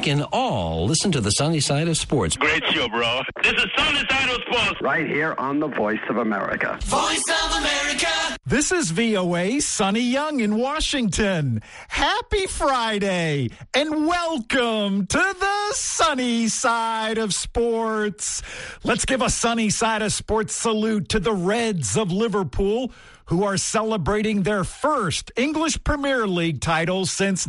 can all listen to the sunny side of sports. Great show, bro. This is Sunny Side of Sports. Right here on the Voice of America. Voice of America. This is VOA Sunny Young in Washington. Happy Friday and welcome to the sunny side of sports. Let's give a sunny side of sports salute to the Reds of Liverpool, who are celebrating their first English Premier League title since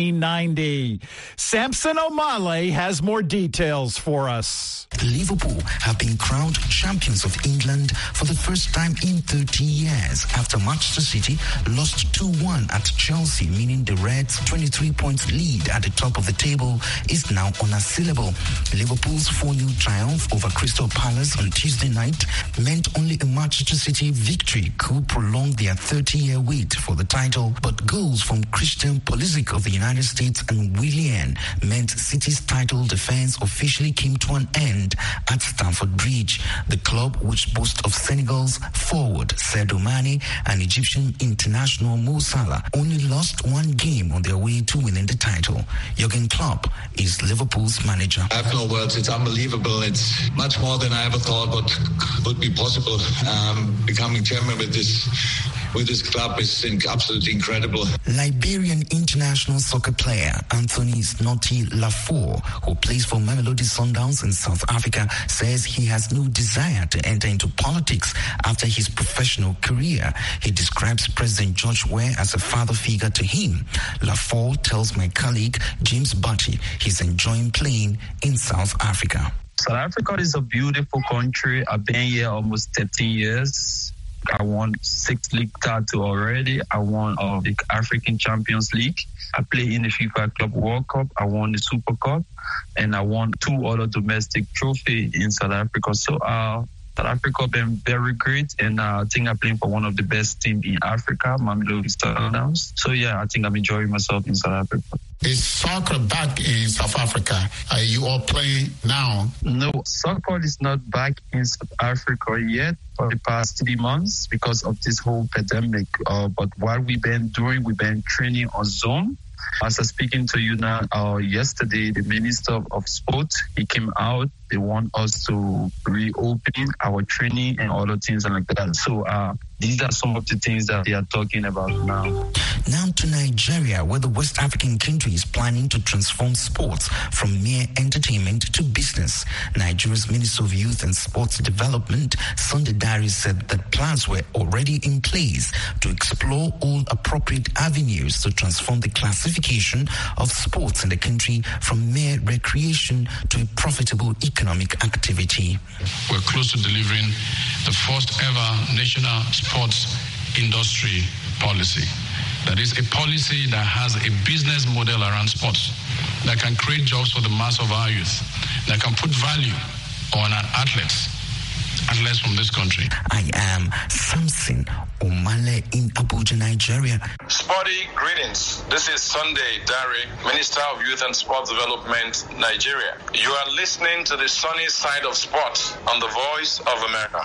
1990. Samson O'Malley has more details for us. Liverpool have been crowned champions of England for the first time in 30 years after Manchester City lost 2-1 at Chelsea, meaning the Reds' 23-point lead at the top of the table is now unassailable. Liverpool's 4-0 triumph over Crystal Palace on Tuesday night meant only a Manchester City victory could prolong their 30-year wait for the title, but goals from Christian Pulisic of the United States and Willian meant City's title defense officially came to an end at Stamford Bridge. The club, which boasts of Senegal's forward Sadio Mane and Egyptian international Mo Salah, only lost one game on their way to winning the title. Jurgen Klopp is Liverpool's manager. I have no words. It's unbelievable. It's much more than I ever thought would be possible. Becoming chairman with this club is absolutely incredible. Liberian international soccer player Anthony Snotty Lafour, who plays for Mamelodi Sundowns in South Africa, says he has no desire to enter into politics after his professional career. He describes President George Weah as a father figure to him. Lafour tells my colleague James Batty he's enjoying playing in South Africa. South Africa is a beautiful country. I've been here almost 13 years. I won 6 league titles already. I won the African Champions League. I played in the FIFA Club World Cup. I won the Super Cup. And I won 2 other domestic trophies in South Africa. So South Africa been very great. And I think I'm playing for one of the best teams in Africa, Mamelodi Sundowns. So, yeah, I think I'm enjoying myself in South Africa. Is soccer back in South Africa? Are you all playing now? No, soccer is not back in South Africa yet for the past 3 months because of this whole pandemic. But what we've been doing, we've been training on Zoom. As I'm speaking to you now, yesterday, the Minister of Sport, he came out. They want us to reopen our training and other things like that. So these are some of the things that they are talking about now. Now to Nigeria, where the West African country is planning to transform sports from mere entertainment to business. Nigeria's Minister of Youth and Sports Development, Sunday Dari, said that plans were already in place to explore all appropriate avenues to transform the classification of sports in the country from mere recreation to a profitable economic activity. We're close to delivering the first ever national sports industry policy. That is a policy that has a business model around sports that can create jobs for the mass of our youth, that can put value on our athletes from this country. I am Samson O'Malley in Abuja, Nigeria. Sporty greetings. This is Sunday Dari, Minister of Youth and Sports Development, Nigeria. You are listening to the sunny side of sports on the Voice of America.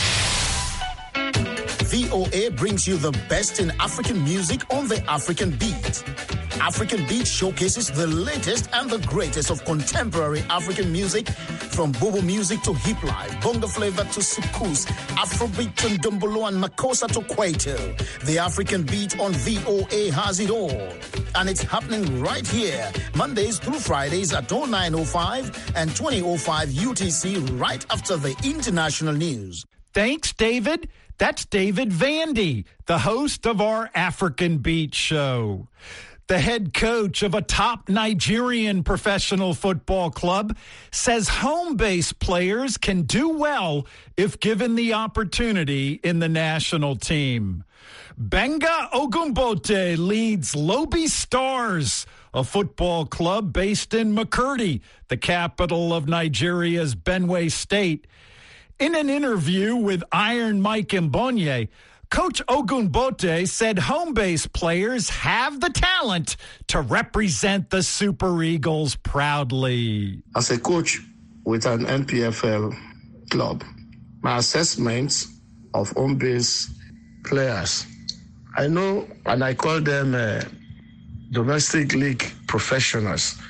VOA brings you the best in African music on the African Beat. African Beat showcases the latest and the greatest of contemporary African music, from bobo music to hip life, bongo flavor to soukous, Afrobeat to ndombolo and makossa to kwaito. The African Beat on VOA has it all. And it's happening right here, Mondays through Fridays at 09:05 and 20:05 UTC, right after the international news. Thanks, David. That's David Vandy, the host of our African Beat show. The head coach of a top Nigerian professional football club says home-based players can do well if given the opportunity in the national team. Benga Ogumbote leads Lobi Stars, a football club based in Makurdi, the capital of Nigeria's Benue State. In an interview with Iron Mike Mbonye, Coach Ogunbote said home-based players have the talent to represent the Super Eagles proudly. As a coach with an NPFL club, my assessment of home-based players, I know, and I call them domestic league professionals.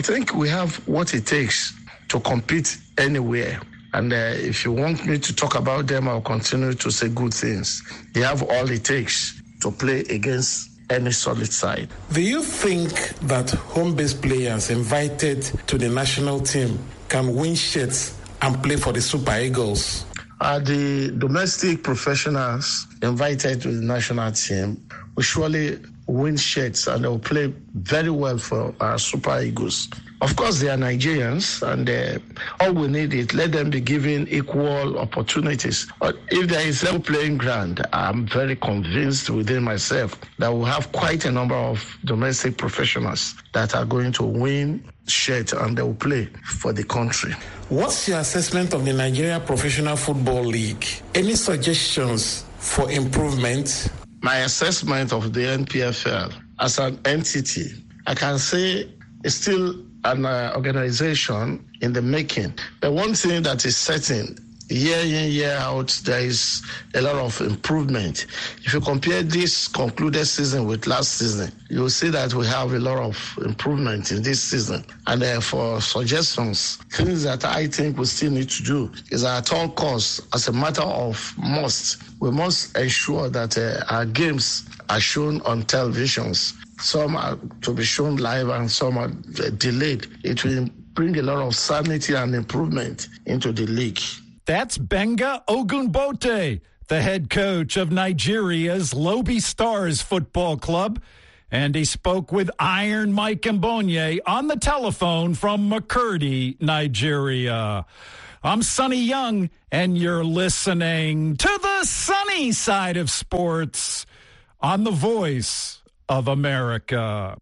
I think we have what it takes to compete anywhere. And if you want me to talk about them, I'll continue to say good things. They have all it takes to play against any solid side. Do you think that home-based players invited to the national team can win shirts and play for the Super Eagles? The domestic professionals invited to the national team will surely win shirts and they'll play very well for our Super Eagles. Of course, they are Nigerians, and all we need is let them be given equal opportunities. If there is level playing ground, I'm very convinced within myself that we'll have quite a number of domestic professionals that are going to win shirts and they will play for the country. What's your assessment of the Nigeria Professional Football League? Any suggestions for improvement? My assessment of the NPFL as an entity, I can say it's still an organization in the making. But one thing that is certain, year in, year out, there is a lot of improvement. If you compare this concluded season with last season, you'll see that we have a lot of improvement in this season. And for suggestions, things that I think we still need to do is at all costs, as a matter of must, we must ensure that our games are shown on televisions. Some are to be shown live and some are delayed. It will bring a lot of sanity and improvement into the league. That's Benga Ogunbote, the head coach of Nigeria's Lobi Stars Football Club. And he spoke with Iron Mike Mbonye on the telephone from Makurdi, Nigeria. I'm Sonny Young, and you're listening to the sunny side of sports on the Voice of America.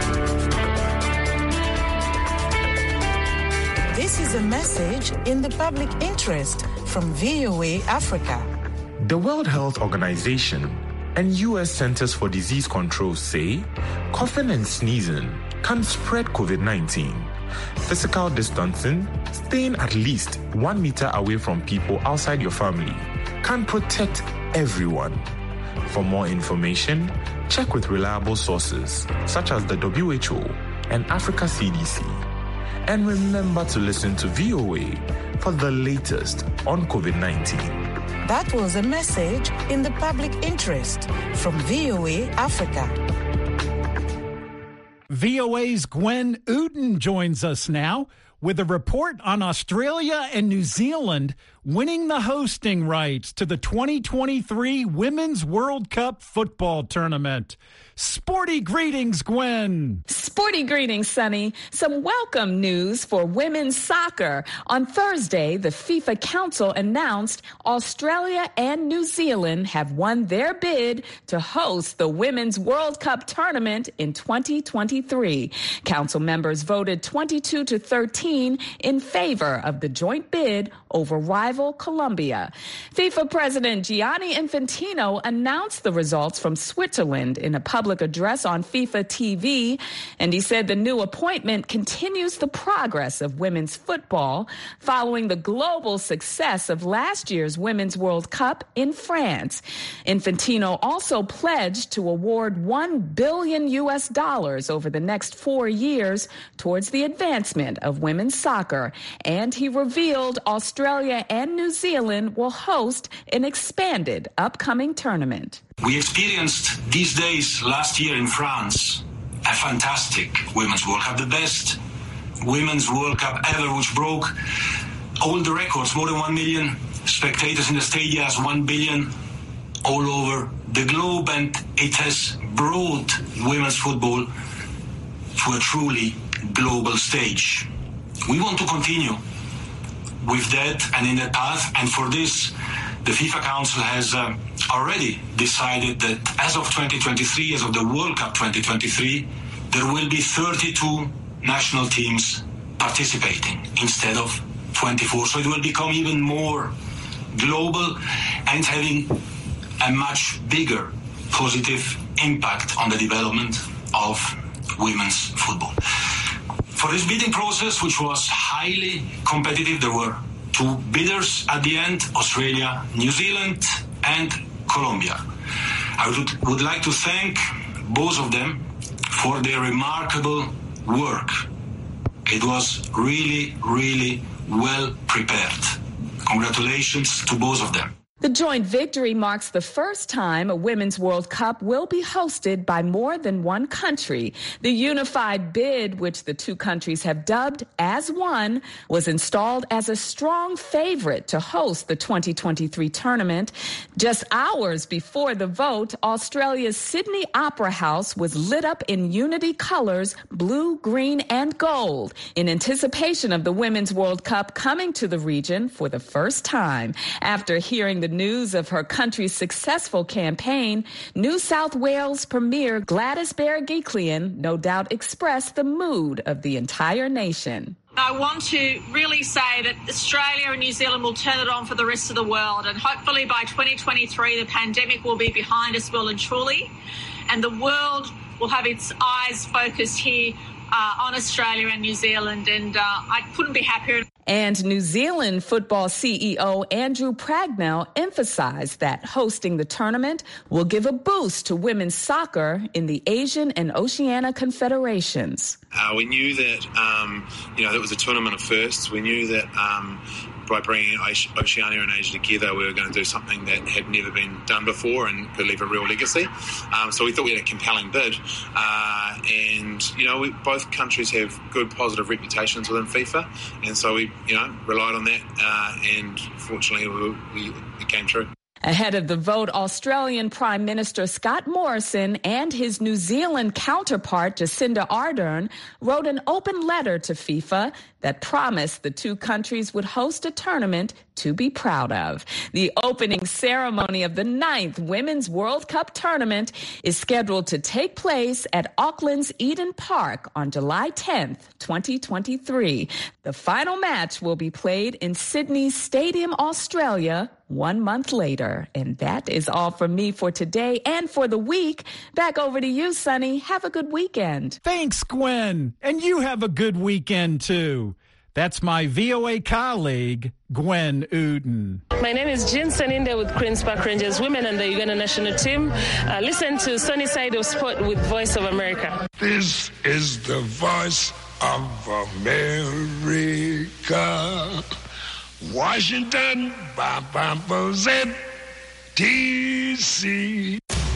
This is a message in the public interest from VOA Africa. The World Health Organization and U.S. Centers for Disease Control say coughing and sneezing can spread COVID-19. Physical distancing, staying at least 1 meter away from people outside your family, can protect everyone. For more information, check with reliable sources such as the WHO and Africa CDC. And remember to listen to VOA for the latest on COVID-19. That was a message in the public interest from VOA Africa. VOA's Gwen Uden joins us now with a report on Australia and New Zealand winning the hosting rights to the 2023 Women's World Cup football tournament. Sporty greetings, Gwen. Sporty greetings, Sonny. Some welcome news for women's soccer. On Thursday, the FIFA Council announced Australia and New Zealand have won their bid to host the Women's World Cup tournament in 2023. Council members voted 22-13 in favor of the joint bid over rival Colombia. FIFA President Gianni Infantino announced the results from Switzerland in a public address on FIFA TV, and he said the new appointment continues the progress of women's football following the global success of last year's Women's World Cup in France. Infantino also pledged to award $1 billion over the next 4 years towards the advancement of women's soccer, and he revealed Australia and New Zealand will host an expanded upcoming tournament. We experienced these days last year in France a fantastic Women's World Cup, the best Women's World Cup ever, which broke all the records, more than 1 million spectators in the stadia, 1 billion all over the globe, and it has brought women's football to a truly global stage. We want to continue with that and in that path, and for this, the FIFA Council has already decided that as of 2023, as of the World Cup 2023, there will be 32 national teams participating instead of 24. So it will become even more global and having a much bigger positive impact on the development of women's football. For this bidding process, which was highly competitive, there were 2 bidders at the end, Australia, New Zealand, and Colombia. I would like to thank both of them for their remarkable work. It was really, really well prepared. Congratulations to both of them. The joint victory marks the first time a Women's World Cup will be hosted by more than one country. The unified bid, which the two countries have dubbed as one, was installed as a strong favorite to host the 2023 tournament. Just hours before the vote, Australia's Sydney Opera House was lit up in unity colors, blue, green, and gold, in anticipation of the Women's World Cup coming to the region for the first time. After hearing the news of her country's successful campaign, New South Wales Premier Gladys Berejiklian no doubt expressed the mood of the entire nation. I want to really say that Australia and New Zealand will turn it on for the rest of the world, and hopefully by 2023 the pandemic will be behind us well and truly, and the world will have its eyes focused here on Australia and New Zealand, and I couldn't be happier. And New Zealand football CEO Andrew Pragnell emphasized that hosting the tournament will give a boost to women's soccer in the Asian and Oceania confederations. We knew that, that was a tournament of firsts. We knew that by bringing Oceania and Asia together, we were going to do something that had never been done before and could leave a real legacy. So we thought we had a compelling bid. Both countries have good, positive reputations within FIFA. And so we, relied on that. And fortunately, it came true. Ahead of the vote, Australian Prime Minister Scott Morrison and his New Zealand counterpart Jacinda Ardern wrote an open letter to FIFA that promised the two countries would host a tournament to be proud of. The opening ceremony of the 9th Women's World Cup tournament is scheduled to take place at Auckland's Eden Park on July 10th, 2023. The final match will be played in Sydney's Stadium, Australia, 1 month later. And that is all from me for today and for the week. Back over to you, Sonny. Have a good weekend. Thanks, Gwen. And you have a good weekend, too. That's my VOA colleague, Gwen Uden. My name is Jean Saninde with Queen's Park Rangers Women and the Uganda national team. Listen to Sunny Side of Sport with Voice of America. This is the Voice of America. Washington, D.C.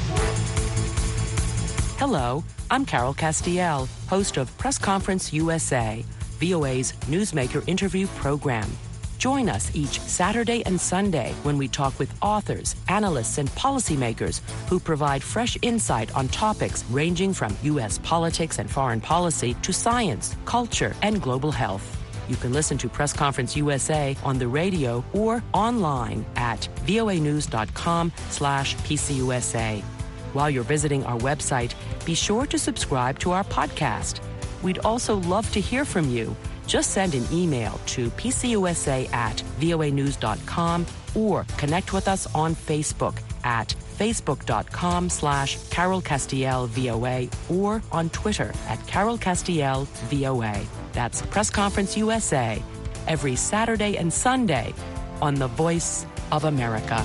Hello, I'm Carol Castiel, host of Press Conference USA, VOA's newsmaker interview program. Join us each Saturday and Sunday when we talk with authors, analysts, and policymakers who provide fresh insight on topics ranging from U.S. politics and foreign policy to science, culture, and global health. You can listen to Press Conference USA on the radio or online at voanews.com/PCUSA. While you're visiting our website, be sure to subscribe to our podcast. We'd also love to hear from you. Just send an email to pcusa@voanews.com or connect with us on Facebook at facebook.com/Carol Castiel VOA or on Twitter at Carol Castiel VOA. That's Press Conference USA every Saturday and Sunday on the Voice of America.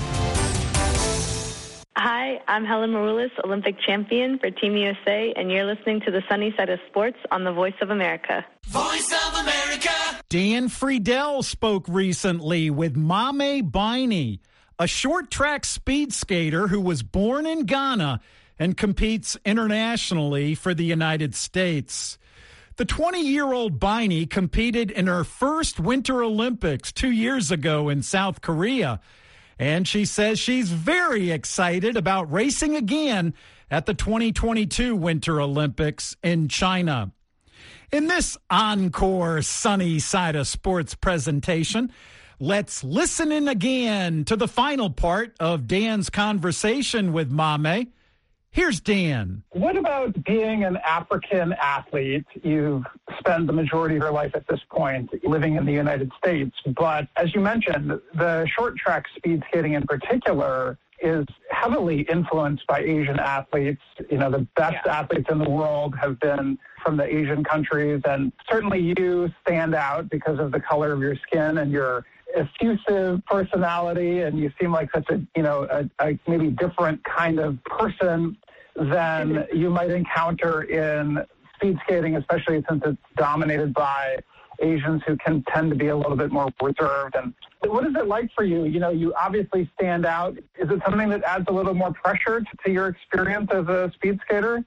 Hi, I'm Helen Maroulis, Olympic champion for Team USA, and you're listening to the Sunny Side of Sports on the Voice of America. Voice of America! Dan Friedel spoke recently with Mame Biney, a short-track speed skater who was born in Ghana and competes internationally for the United States. The 20-year-old Biney competed in her first Winter Olympics 2 years ago in South Korea, and she says she's very excited about racing again at the 2022 Winter Olympics in China. In this encore Sunny Side of Sports presentation, let's listen in again to the final part of Dan's conversation with Mame. Here's Dan. What about being an African athlete? You've spent the majority of your life at this point living in the United States. But as you mentioned, the short track speed skating in particular is heavily influenced by Asian athletes. You know, the best athletes in the world have been from the Asian countries. And certainly you stand out because of the color of your skin and your effusive personality, and you seem like such a maybe different kind of person than you might encounter in speed skating, especially since it's dominated by Asians who can tend to be a little bit more reserved. And what is it like for you? You know, you obviously stand out. Is it something that adds a little more pressure to your experience as a speed skater?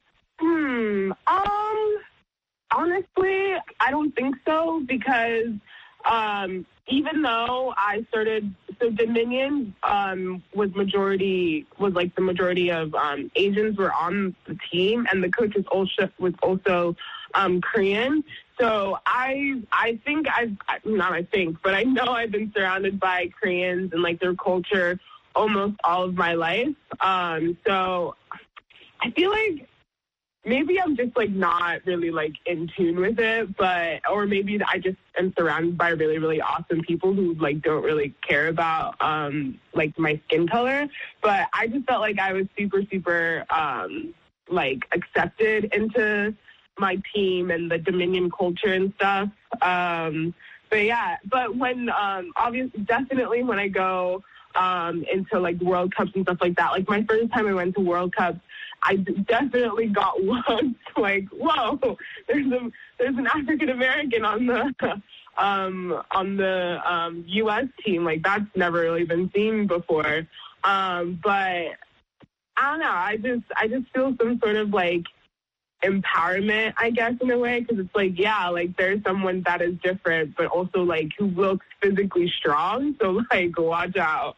Honestly, I don't think so, because even though I started, so Dominion was like the majority of Asians were on the team, and the coach was also Korean. So I know I've been surrounded by Koreans and like their culture almost all of my life. So I feel like maybe I'm just like not really like in tune with it, or maybe I just am surrounded by really, really awesome people who like don't really care about like my skin color. But I just felt like I was super, super like accepted into my team and the Dominion culture and stuff. But when obviously, definitely when I go into like World Cups and stuff like that, like my first time I went to World Cups, I definitely got looked like, whoa, there's an African American on the U.S. team. Like that's never really been seen before. But I don't know. I just feel some sort of like empowerment, I guess, in a way, because it's like, yeah, like there's someone that is different, but also like who looks physically strong. So like, watch out.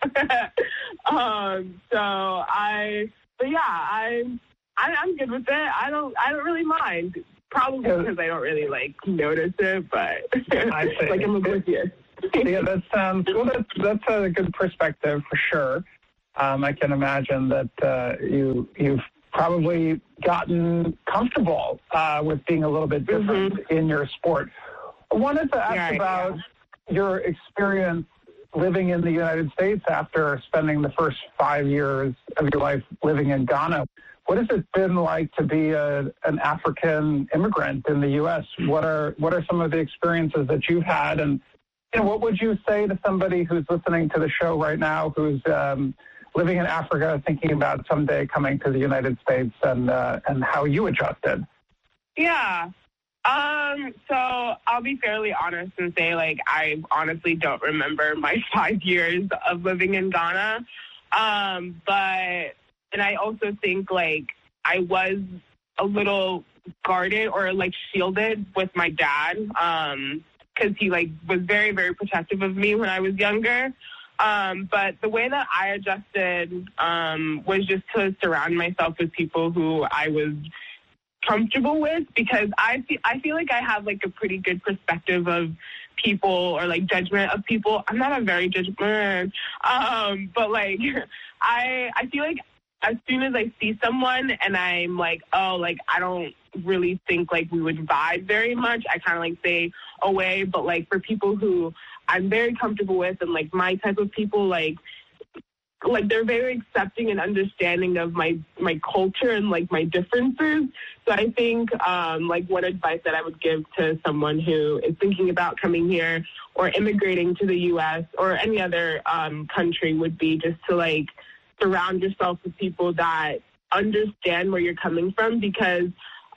I'm good with it. I don't really mind. Probably because I don't really like notice it, but like I'm oblivious. Yeah, that sounds well. That's a good perspective for sure. I can imagine that you've probably gotten comfortable with being a little bit different in your sport. I wanted to ask about your experience living in the United States after spending the first 5 years of your life living in Ghana. What has it been like to be an African immigrant in the U.S.? What are some of the experiences that you've had? And what would you say to somebody who's listening to the show right now who's living in Africa, thinking about someday coming to the United States, and how you adjusted? Yeah. So I'll be fairly honest and say, like, I honestly don't remember my 5 years of living in Ghana. And I also think, like, I was a little guarded or, like, shielded with my dad, because he, like, was very, very protective of me when I was younger. But the way that I adjusted was just to surround myself with people who I was comfortable with, because I feel like I have like a pretty good perspective of people, or like judgment of people. I'm not a very judgmental, but like I feel like as soon as I see someone and I'm like, oh, like I don't really think like we would vibe very much, I kind of like stay away. But like for people who I'm very comfortable with and like my type of people, like they're very accepting and understanding of my culture and like my differences. So I think like one advice that I would give to someone who is thinking about coming here or immigrating to the U.S. or any other country would be just to like surround yourself with people that understand where you're coming from, because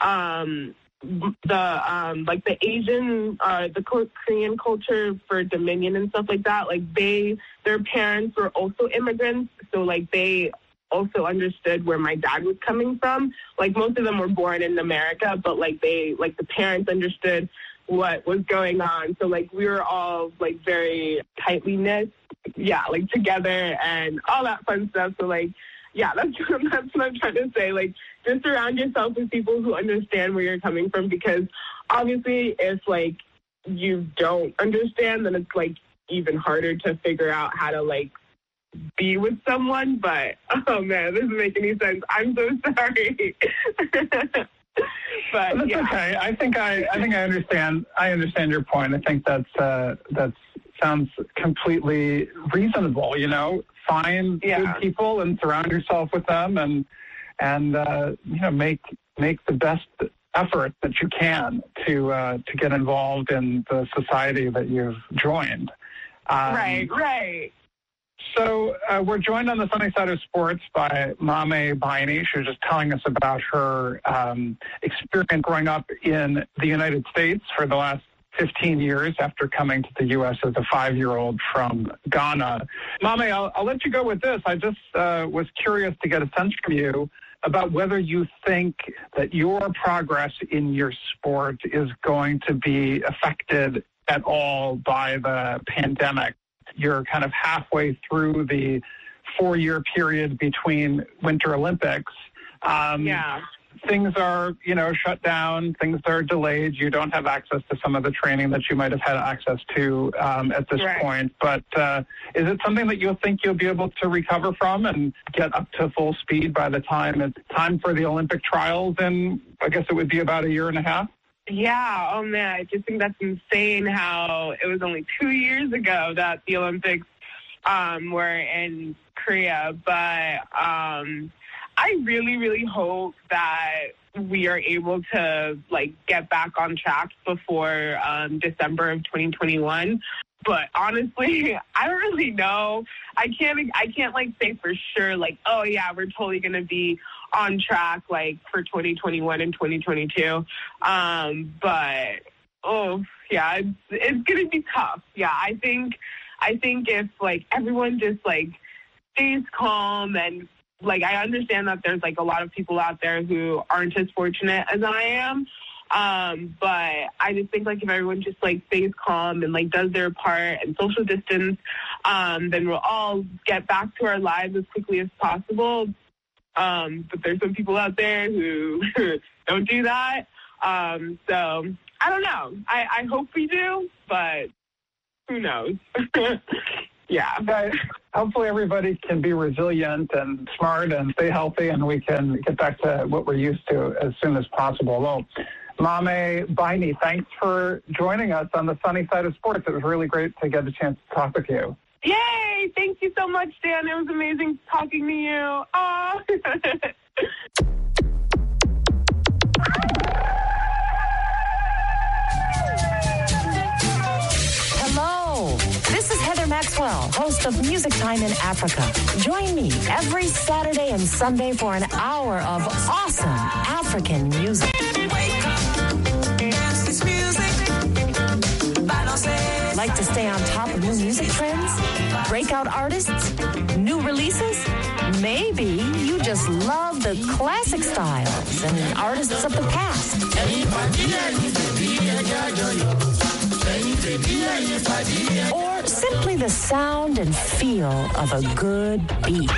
the Asian, the Korean culture for Dominion and stuff like that, like their parents were also immigrants, so like they also understood where my dad was coming from. Like most of them were born in America, but like the parents understood what was going on. So like we were all like very tightly knit, like together and all that fun stuff. So like, yeah, that's what I'm trying to say. Like, just surround yourself with people who understand where you're coming from, because obviously if, like, you don't understand, then it's, like, even harder to figure out how to, like, be with someone. But, oh, man, this doesn't make any sense. I'm so sorry. But that's okay. I think I understand. I understand your point. I think that sounds completely reasonable, you know. Find good people and surround yourself with them, and make the best effort that you can to get involved in the society that you've joined. Right. So we're joined on the sunny side of sports by Mame Baini. She was just telling us about her experience growing up in the United States for the last 15 years after coming to the U.S. as a 5-year-old from Ghana. Mame, I'll let you go with this. I just was curious to get a sense from you about whether you think that your progress in your sport is going to be affected at all by the pandemic. You're kind of halfway through the 4-year period between Winter Olympics. Things are, shut down. Things are delayed. You don't have access to some of the training that you might have had access to at this point. But is it something that you think you'll be able to recover from and get up to full speed by the time it's time for the Olympic trials? And I guess it would be about 1.5 years? Yeah, oh man, I just think that's insane how it was only 2 years ago that the Olympics were in Korea. But I really, really hope that we are able to get back on track before December of 2021. But honestly, I don't really know. I can't say for sure oh yeah, we're totally gonna be on track for 2021 and 2022. But yeah, it's gonna be tough. Yeah, I think if everyone just stays calm and I understand that there's a lot of people out there who aren't as fortunate as I am. But I just think if everyone just stays calm and does their part and social distance, then we'll all get back to our lives as quickly as possible. But there's some people out there who don't do that. So I don't know. I hope we do, but who knows? Yeah. But hopefully everybody can be resilient and smart and stay healthy, and we can get back to what we're used to as soon as possible. Well, Mame Baini, thanks for joining us on the sunny side of sports. It was really great to get a chance to talk with you. Yay! Thank you so much, Dan. It was amazing talking to you. Oh. Hello. This is Heather Maxwell, host of Music Time in Africa. Join me every Saturday and Sunday for an hour of awesome African music. Like to stay on top of new music trends? Breakout artists? New releases? Maybe you just love the classic styles and artists of the past. Or simply the sound and feel of a good beat.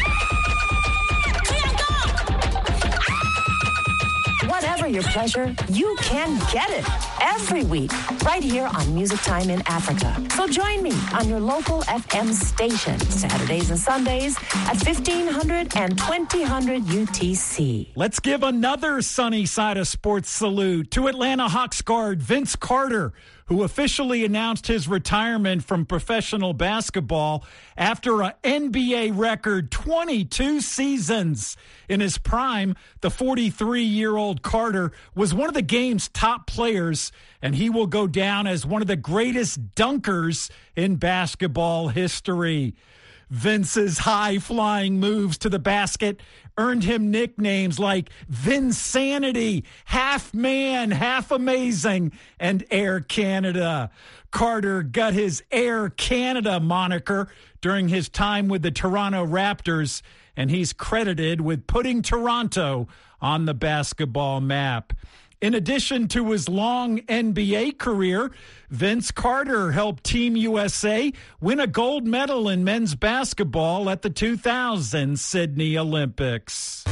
Whatever your pleasure, you can get it every week right here on Music Time in Africa. So join me on your local FM station Saturdays and Sundays at 1500 and 2000 UTC. Let's give another sunny side of sports salute to Atlanta Hawks guard Vince Carter, who officially announced his retirement from professional basketball after an NBA record 22 seasons. In his prime, the 43-year-old Carter was one of the game's top players, and he will go down as one of the greatest dunkers in basketball history. Vince's high-flying moves to the basket earned him nicknames like Vinsanity, Half Man, Half Amazing, and Air Canada. Carter got his Air Canada moniker during his time with the Toronto Raptors, and he's credited with putting Toronto on the basketball map. In addition to his long NBA career, Vince Carter helped Team USA win a gold medal in men's basketball at the 2000 Sydney Olympics.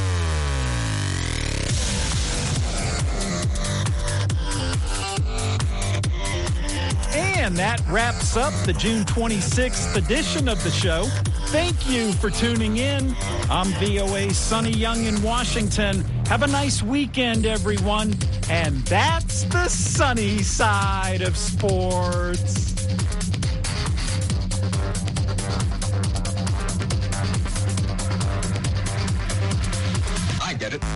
And that wraps up the June 26th edition of the show. Thank you for tuning in. I'm VOA Sonny Young in Washington. Have a nice weekend, everyone. And that's the sunny side of sports. I get it.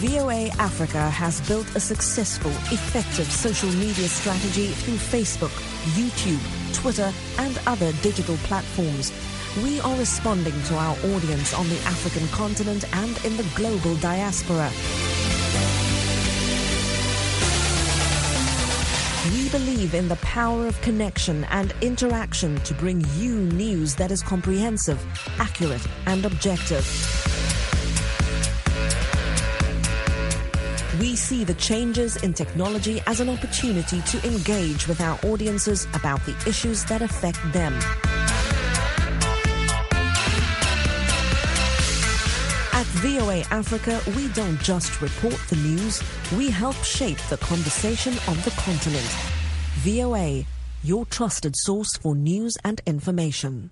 VOA Africa has built a successful, effective social media strategy through Facebook, YouTube, Twitter, and other digital platforms. We are responding to our audience on the African continent and in the global diaspora. We believe in the power of connection and interaction to bring you news that is comprehensive, accurate, and objective. We see the changes in technology as an opportunity to engage with our audiences about the issues that affect them. At VOA Africa, we don't just report the news, we help shape the conversation on the continent. VOA, your trusted source for news and information.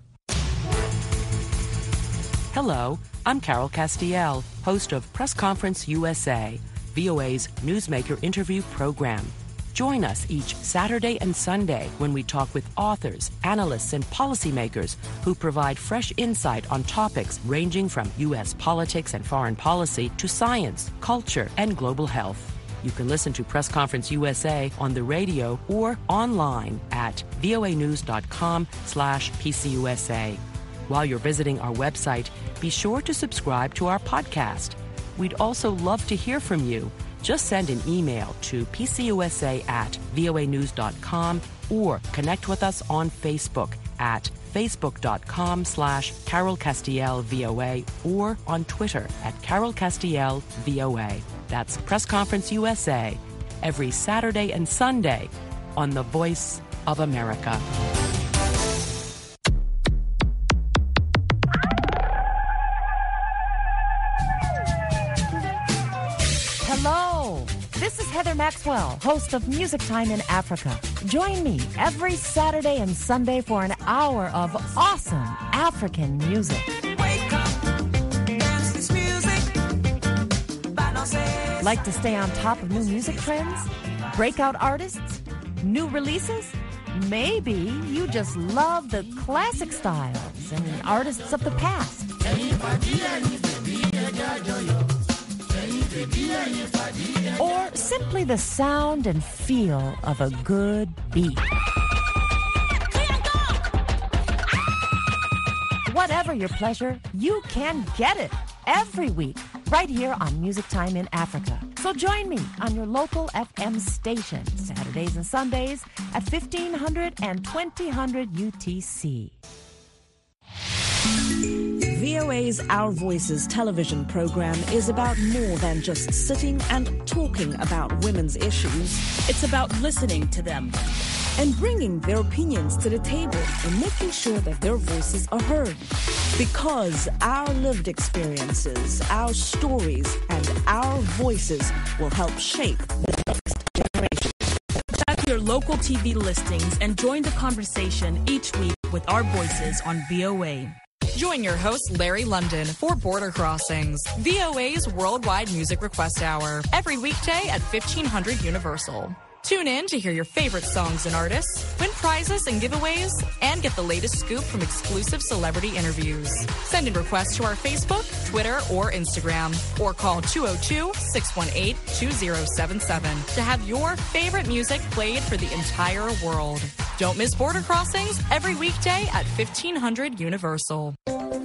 Hello, I'm Carol Castiel, host of Press Conference USA, VOA's newsmaker interview program. Join us each Saturday and Sunday when we talk with authors, analysts, and policymakers who provide fresh insight on topics ranging from U.S. politics and foreign policy to science, culture, and global health. You can listen to Press Conference USA on the radio or online at voanews.com/PCUSA. While you're visiting our website, be sure to subscribe to our podcast. We'd also love to hear from you. Just send an email to pcusa@voanews.com or connect with us on Facebook at facebook.com/Carol Castiel VOA or on Twitter at Carol Castiel VOA. That's Press Conference USA every Saturday and Sunday on The Voice of America. Hello, this is Heather Maxwell, host of Music Time in Africa. Join me every Saturday and Sunday for an hour of awesome African music. Like to stay on top of new music trends? Breakout artists? New releases? Maybe you just love the classic styles and artists of the past. Or simply the sound and feel of a good beat. Whatever your pleasure, you can get it every week right here on Music Time in Africa. So join me on your local FM station, Saturdays and Sundays at 1500 and 2000 UTC. VOA's Our Voices television program is about more than just sitting and talking about women's issues. It's about listening to them and bringing their opinions to the table and making sure that their voices are heard. Because our lived experiences, our stories, and our voices will help shape the next generation. Check your local TV listings and join the conversation each week with our voices on VOA. Join your host, Larry London, for Border Crossings, VOA's worldwide music request hour, every weekday at 1500 Universal. Tune in to hear your favorite songs and artists, win prizes and giveaways, and get the latest scoop from exclusive celebrity interviews. Send in requests to our Facebook, Twitter, or Instagram, or call 202-618-2077 to have your favorite music played for the entire world. Don't miss Border Crossings every weekday at 1500 Universal.